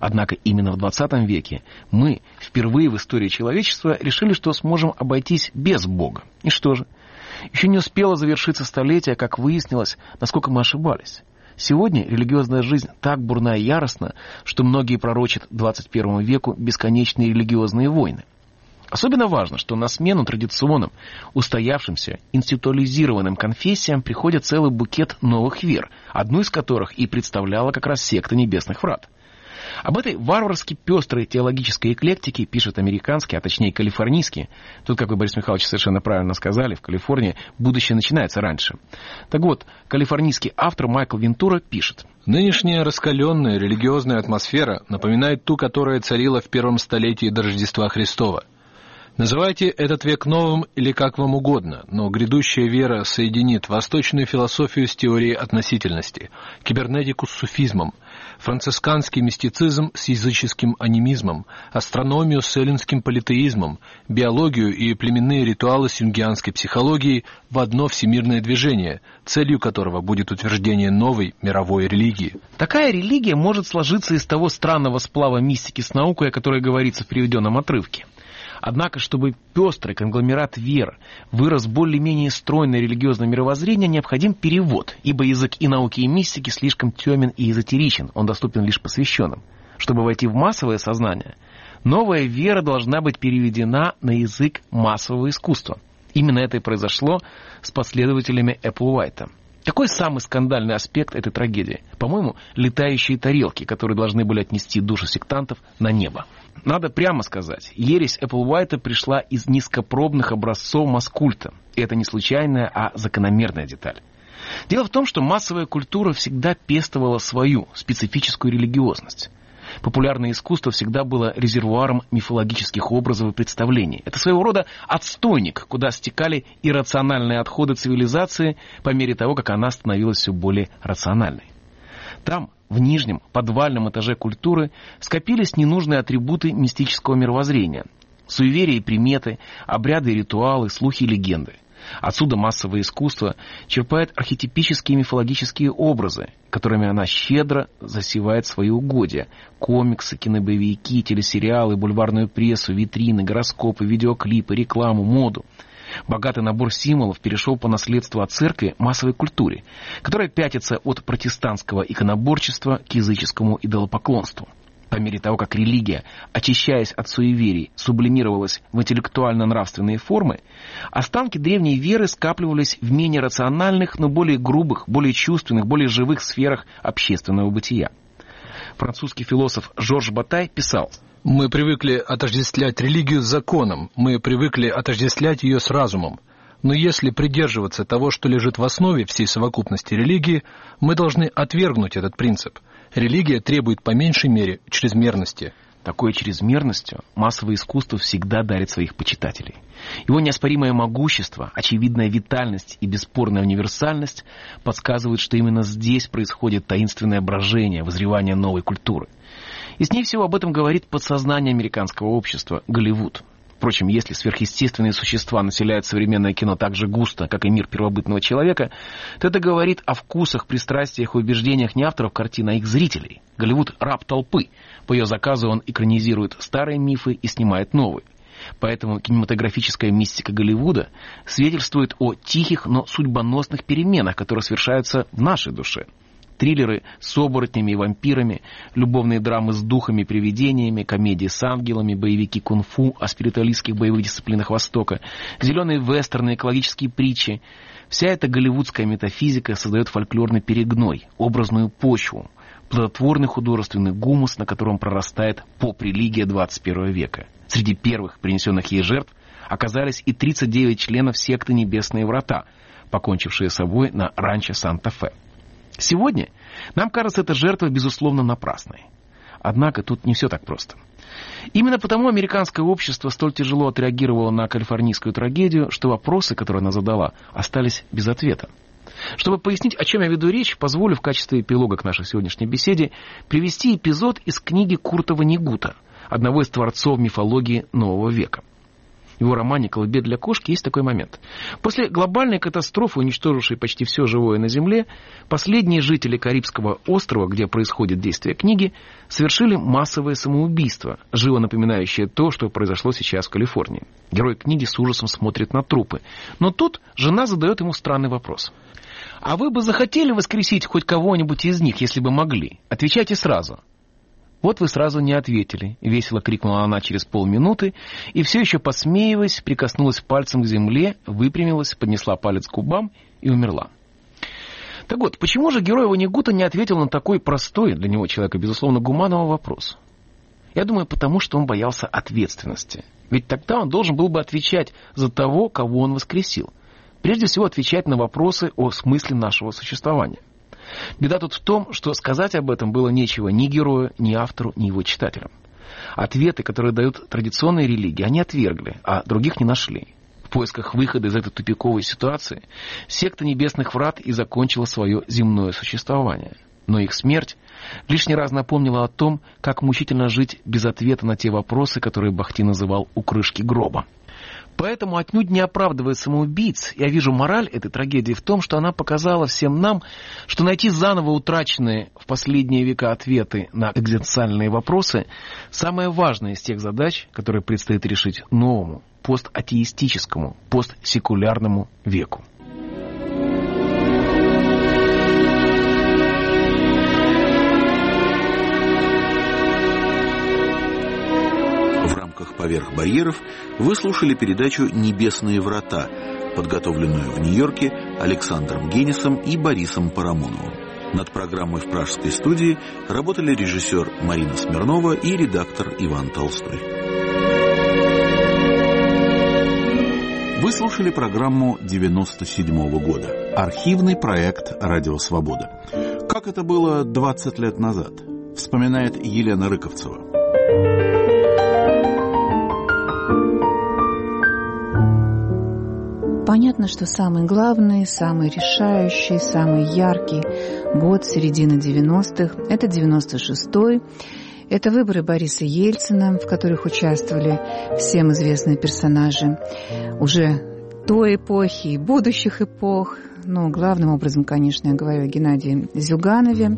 Однако именно в 20 веке мы впервые в истории человечества решили, что сможем обойтись без Бога. И что же? Еще не успело завершиться столетие, как выяснилось, насколько мы ошибались. Сегодня религиозная жизнь так бурна и яростна, что многие пророчат 21 веку бесконечные религиозные войны. Особенно важно, что на смену традиционным, устоявшимся, институализированным конфессиям приходит целый букет новых вер, одну из которых и представляла как раз секта Небесных Врат. Об этой варварски пестрой теологической эклектике пишет американский, а точнее калифорнийский. Тут, как вы, Борис Михайлович, совершенно правильно сказали, в Калифорнии будущее начинается раньше. Так вот, калифорнийский автор Майкл Вентура пишет. Нынешняя раскаленная религиозная атмосфера напоминает ту, которая царила в первом столетии до Рождества Христова. Называйте этот век новым или как вам угодно, но грядущая вера соединит восточную философию с теорией относительности, кибернетику с суфизмом, францисканский мистицизм с языческим анимизмом, астрономию с эллинским политеизмом, биологию и племенные ритуалы с юнгианской психологией в одно всемирное движение, целью которого будет утверждение новой мировой религии. Такая религия может сложиться из того странного сплава мистики с наукой, о которой говорится в приведенном отрывке. Однако, чтобы пестрый конгломерат вер вырос в более-менее стройное религиозное мировоззрение, необходим перевод, ибо язык и науки, и мистики слишком темен и эзотеричен, он доступен лишь посвященным. Чтобы войти в массовое сознание, новая вера должна быть переведена на язык массового искусства. Именно это и произошло с последователями Эпплвайта. Какой самый скандальный аспект этой трагедии? По-моему, летающие тарелки, которые должны были отнести души сектантов на небо. Надо прямо сказать, ересь Эпплвайта пришла из низкопробных образцов маскульта. И это не случайная, а закономерная деталь. Дело в том, что массовая культура всегда пестовала свою специфическую религиозность. Популярное искусство всегда было резервуаром мифологических образов и представлений. Это своего рода отстойник, куда стекали иррациональные отходы цивилизации по мере того, как она становилась все более рациональной. Там, в нижнем, подвальном этаже культуры, скопились ненужные атрибуты мистического мировоззрения. Суеверия и приметы, обряды и ритуалы, слухи и легенды. Отсюда массовое искусство черпает архетипические мифологические образы, которыми она щедро засевает свои угодья. Комиксы, кинобоевики, телесериалы, бульварную прессу, витрины, гороскопы, видеоклипы, рекламу, моду. Богатый набор символов перешел по наследству от церкви массовой культуре, которая пятится от протестантского иконоборчества к языческому идолопоклонству. По мере того, как религия, очищаясь от суеверий, сублимировалась в интеллектуально-нравственные формы, останки древней веры скапливались в менее рациональных, но более грубых, более чувственных, более живых сферах общественного бытия. Французский философ Жорж Батай писал: «Мы привыкли отождествлять религию с законом, мы привыкли отождествлять ее с разумом. Но если придерживаться того, что лежит в основе всей совокупности религии, мы должны отвергнуть этот принцип. Религия требует по меньшей мере чрезмерности». Такой чрезмерностью массовое искусство всегда дарит своих почитателей. Его неоспоримое могущество, очевидная витальность и бесспорная универсальность подсказывают, что именно здесь происходит таинственное брожение, вызревание новой культуры. И с ней всего об этом говорит подсознание американского общества – Голливуд. Впрочем, если сверхъестественные существа населяют современное кино так же густо, как и мир первобытного человека, то это говорит о вкусах, пристрастиях и убеждениях не авторов картин, а их зрителей. Голливуд – раб толпы. По ее заказу он экранизирует старые мифы и снимает новые. Поэтому кинематографическая мистика Голливуда свидетельствует о тихих, но судьбоносных переменах, которые совершаются в нашей душе. Триллеры с оборотнями и вампирами, любовные драмы с духами и привидениями, комедии с ангелами, боевики кунг-фу о спиритуалистских боевых дисциплинах Востока, зеленые вестерны, экологические притчи. Вся эта голливудская метафизика создает фольклорный перегной, образную почву, плодотворный художественный гумус, на котором прорастает поп-религия 21 века. Среди первых принесенных ей жертв оказались и 39 членов секты «Небесные Врата», покончившие с собой на ранчо Санта-Фе. Сегодня нам кажется эта жертва, безусловно, напрасной. Однако тут не все так просто. Именно потому американское общество столь тяжело отреагировало на калифорнийскую трагедию, что вопросы, которые она задала, остались без ответа. Чтобы пояснить, о чем я веду речь, позволю в качестве эпилога к нашей сегодняшней беседе привести эпизод из книги Курта Воннегута, одного из творцов мифологии нового века. В его романе «Колыбель для кошки» есть такой момент. После глобальной катастрофы, уничтожившей почти все живое на Земле, последние жители Карибского острова, где происходит действие книги, совершили массовое самоубийство, живо напоминающее то, что произошло сейчас в Калифорнии. Герой книги с ужасом смотрит на трупы. Но тут жена задает ему странный вопрос. «А вы бы захотели воскресить хоть кого-нибудь из них, если бы могли? Отвечайте сразу». «Вот вы сразу не ответили», — весело крикнула она через полминуты, и все еще посмеиваясь, прикоснулась пальцем к земле, выпрямилась, поднесла палец к губам и умерла. Так вот, почему же герой Воннегута не ответил на такой простой для него человека, безусловно, гуманного вопрос? Я думаю, потому что он боялся ответственности. Ведь тогда он должен был бы отвечать за того, кого он воскресил. Прежде всего, отвечать на вопросы о смысле нашего существования. Беда тут в том, что сказать об этом было нечего ни герою, ни автору, ни его читателям. Ответы, которые дают традиционные религии, они отвергли, а других не нашли. В поисках выхода из этой тупиковой ситуации секта Небесных Врат и закончила свое земное существование. Но их смерть лишний раз напомнила о том, как мучительно жить без ответа на те вопросы, которые Бахти называл «у крышки гроба». Поэтому, отнюдь не оправдывая самоубийц, я вижу мораль этой трагедии в том, что она показала всем нам, что найти заново утраченные в последние века ответы на экзистенциальные вопросы – самое важное из тех задач, которые предстоит решить новому, постатеистическому, постсекулярному веку. «Поверх барьеров» вы слушали передачу «Небесные врата», подготовленную в Нью-Йорке Александром Генисом и Борисом Парамоновым. Над программой в пражской студии работали режиссер Марина Смирнова и редактор Иван Толстой. Вы слушали программу 97-го года. Архивный проект «Радио Свобода». Как это было 20 лет назад, вспоминает Елена Рыковцева. Понятно, что самый главный, самый решающий, самый яркий год середины 90-х – это 96-й. Это выборы Бориса Ельцина, в которых участвовали всем известные персонажи уже той эпохи и будущих эпох. Но главным образом, конечно, я говорю о Геннадии Зюганове.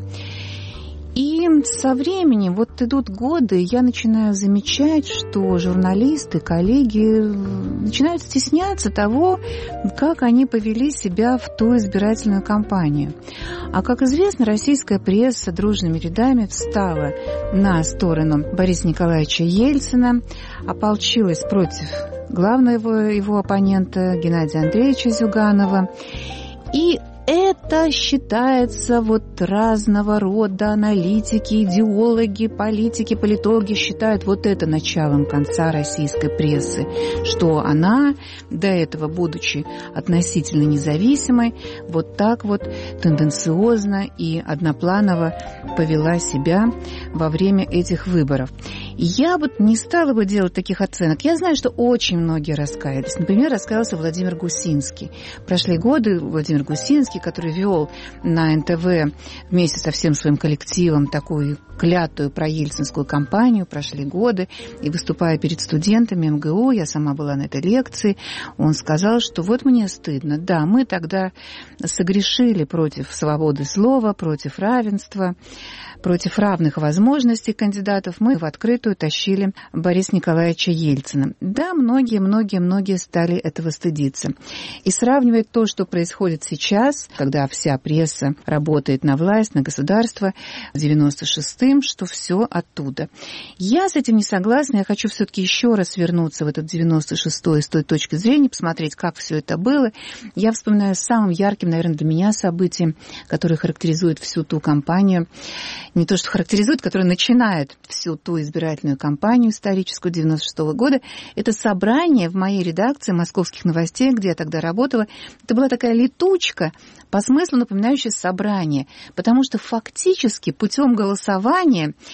И со временем, вот идут годы, я начинаю замечать, что журналисты, коллеги начинают стесняться того, как они повели себя в ту избирательную кампанию. А как известно, российская пресса дружными рядами встала на сторону Бориса Николаевича Ельцина, ополчилась против главного его оппонента Геннадия Андреевича Зюганова. И это считается, вот разного рода аналитики, идеологи, политики, политологи считают вот это началом конца российской прессы, что она, до этого будучи относительно независимой, вот так вот тенденциозно и однопланово повела себя во время этих выборов. Я вот не стала бы делать таких оценок. Я знаю, что очень многие раскаялись. Например, раскаялся Владимир Гусинский. Прошли годы, Владимир Гусинский, который вел на НТВ вместе со всем своим коллективом такую клятую проельцинскую кампанию, прошли годы, и выступая перед студентами МГУ, я сама была на этой лекции, он сказал, что вот мне стыдно, да, мы тогда согрешили против свободы слова, против равенства, против равных возможностей кандидатов, мы в открытую тащили Бориса Николаевича Ельцина. Да, многие стали этого стыдиться. И сравнивать то, что происходит сейчас, когда вся пресса работает на власть, на государство, в 96-м, что все оттуда. Я с этим не согласна, я хочу все-таки еще раз вернуться в этот 96-й с той точки зрения, посмотреть, как все это было. Я вспоминаю самым ярким, наверное, для меня событием, которое характеризует всю ту кампанию, не то, что характеризует, которое начинает всю ту избирательную кампанию историческую 96-го года, это собрание в моей редакции «Московских новостей», где я тогда работала. Это была такая летучка, по смыслу напоминающая собрание, потому что фактически путем голосования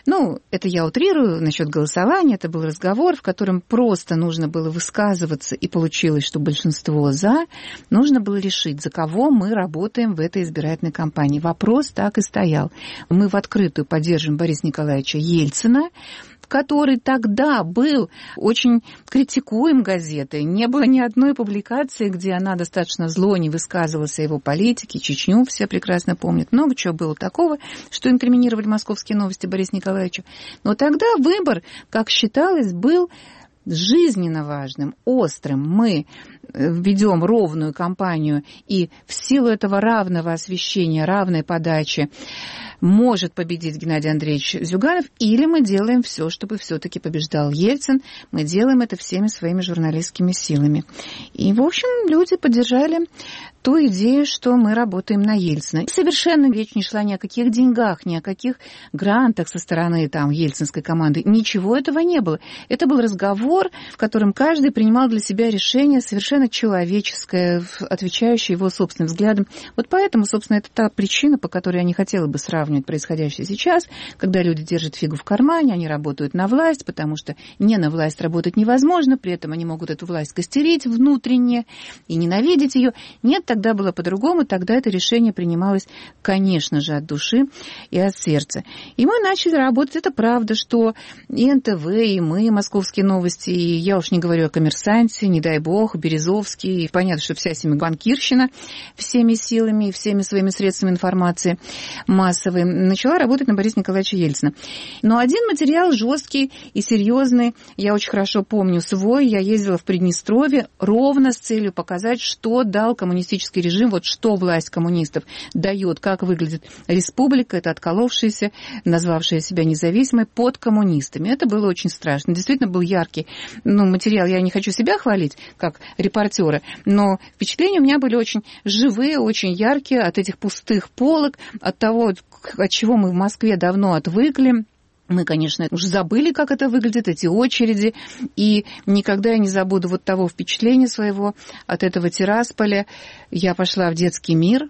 Ну, это я утрирую насчет голосования. Это был разговор, в котором просто нужно было высказываться, и получилось, что большинство «за». Нужно было решить, за кого мы работаем в этой избирательной кампании. Вопрос так и стоял. Мы в открытую поддерживаем Бориса Николаевича Ельцина, который тогда был очень критикуем газетой. Не было ни одной публикации, где она достаточно зло не высказывалась о его политике. Чечню все прекрасно помнят. Много чего было такого, что инкриминировали «Московские новости» Борису Николаевичу. Но тогда выбор, как считалось, был жизненно важным, острым. Мы ведем ровную кампанию, и в силу этого равного освещения, равной подачи может победить Геннадий Андреевич Зюганов, или мы делаем все, чтобы все-таки побеждал Ельцин. Мы делаем это всеми своими журналистскими силами. И, в общем, люди поддержали ту идею, что мы работаем на Ельцина. И совершенно речь не шла ни о каких деньгах, ни о каких грантах со стороны там ельцинской команды. Ничего этого не было. Это был разговор, в котором каждый принимал для себя решение совершенно человеческое, отвечающее его собственным взглядам. Вот поэтому, собственно, это та причина, по которой я не хотела бы сравнивать происходящее сейчас, когда люди держат фигу в кармане, они работают на власть, потому что не на власть работать невозможно, при этом они могут эту власть костерить внутренне и ненавидеть ее. Нет, тогда было по-другому, тогда это решение принималось, конечно же, от души и от сердца. И мы начали работать. Это правда, что и НТВ, и мы, «Московские новости», и я уж не говорю о «Коммерсанте», не дай бог, Березовский, и понятно, что вся семья банкирщина всеми силами и всеми своими средствами информации массовой начала работать на Бориса Николаевича Ельцина. Но один материал жесткий и серьезный, я очень хорошо помню свой, я ездила в Приднестровье ровно с целью показать, что дал коммунистический режим, вот что власть коммунистов дает, как выглядит республика, это отколовшаяся, назвавшая себя независимой, под коммунистами. Это было очень страшно. Действительно был яркий материал. Я не хочу себя хвалить, как репортера, но впечатления у меня были очень живые, очень яркие от этих пустых полок, от того, от чего мы в Москве давно отвыкли. Мы, конечно, уже забыли, как это выглядит, эти очереди, и никогда я не забуду вот того впечатления своего от этого Тирасполя. Я пошла в детский мир,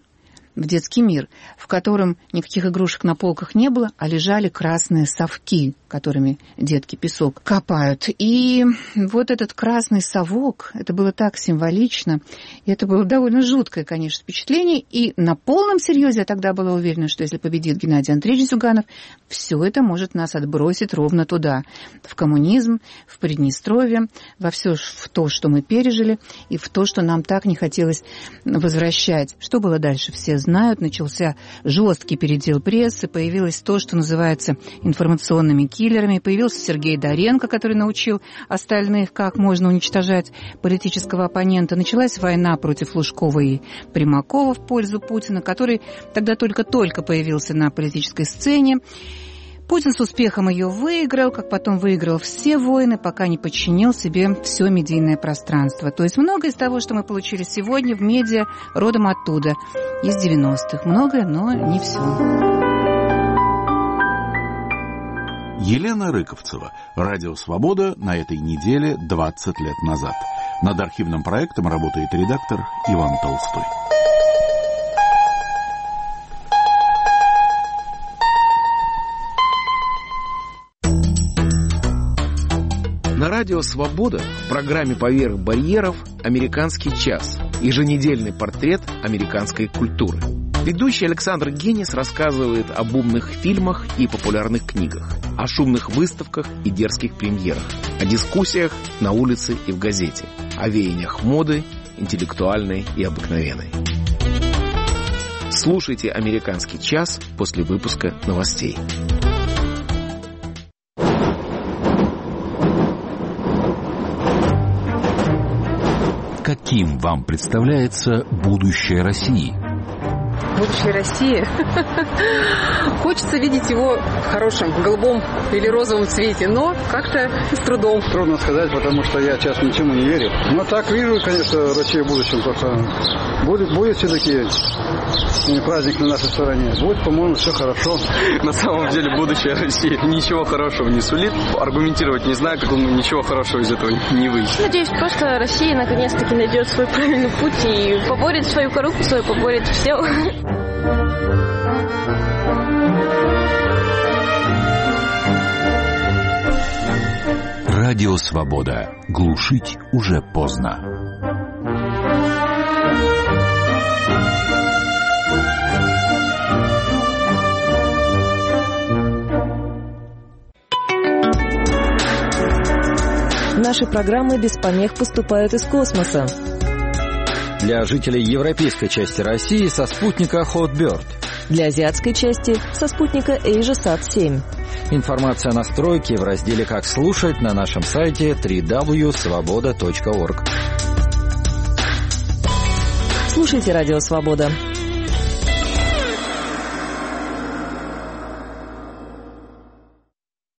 в котором никаких игрушек на полках не было, а лежали красные совки, которыми детки песок копают. И вот этот красный совок, это было так символично, и это было довольно жуткое, конечно, впечатление. И на полном серьезе я тогда была уверена, что если победит Геннадий Андреевич Зюганов, все это может нас отбросить ровно туда, в коммунизм, в Приднестровье, во все в то, что мы пережили, и в то, что нам так не хотелось возвращать. Что было дальше, все знают. Начался жесткий передел прессы, появилось то, что называется информационными киллерами, появился Сергей Доренко, который научил остальных, как можно уничтожать политического оппонента. Началась война против Лужкова и Примакова в пользу Путина, который тогда только-только появился на политической сцене. Путин с успехом ее выиграл, как потом выиграл все войны, пока не подчинил себе все медийное пространство. То есть многое из того, что мы получили сегодня в медиа, родом оттуда, из 90-х. Многое, но не все. Елена Рыковцева. Радио «Свобода» на этой неделе 20 лет назад. Над архивным проектом работает редактор Иван Толстой. На радио «Свобода» в программе «Поверх барьеров» «Американский час» – еженедельный портрет американской культуры. Ведущий Александр Генис рассказывает об умных фильмах и популярных книгах, о шумных выставках и дерзких премьерах, о дискуссиях на улице и в газете, о веяниях моды, интеллектуальной и обыкновенной. Слушайте «Американский час» после выпуска новостей. Каким вам представляется будущее России? Будущее России. Хочется видеть его в хорошем, голубом или розовом цвете, но как-то с трудом. Трудно сказать, потому что я сейчас ничему не верю. Но так вижу, конечно, Россия в будущем. Будет все-таки праздник на нашей стороне. Будет, по-моему, все хорошо. На самом деле будущее России ничего хорошего не сулит. Аргументировать не знаю, как ничего хорошего из этого не выйдет. Надеюсь, просто Россия наконец-таки найдет свой правильный путь и поборет свою коррупцию, поборет все. Радио «Свобода». Глушить уже поздно. Наши программы без помех поступают из космоса. Для жителей европейской части России со спутника Hotbird. Для азиатской части со спутника AsiaSat-7. Информация о настройке в разделе «Как слушать» на нашем сайте www.svoboda.org. Слушайте «Радио Свобода».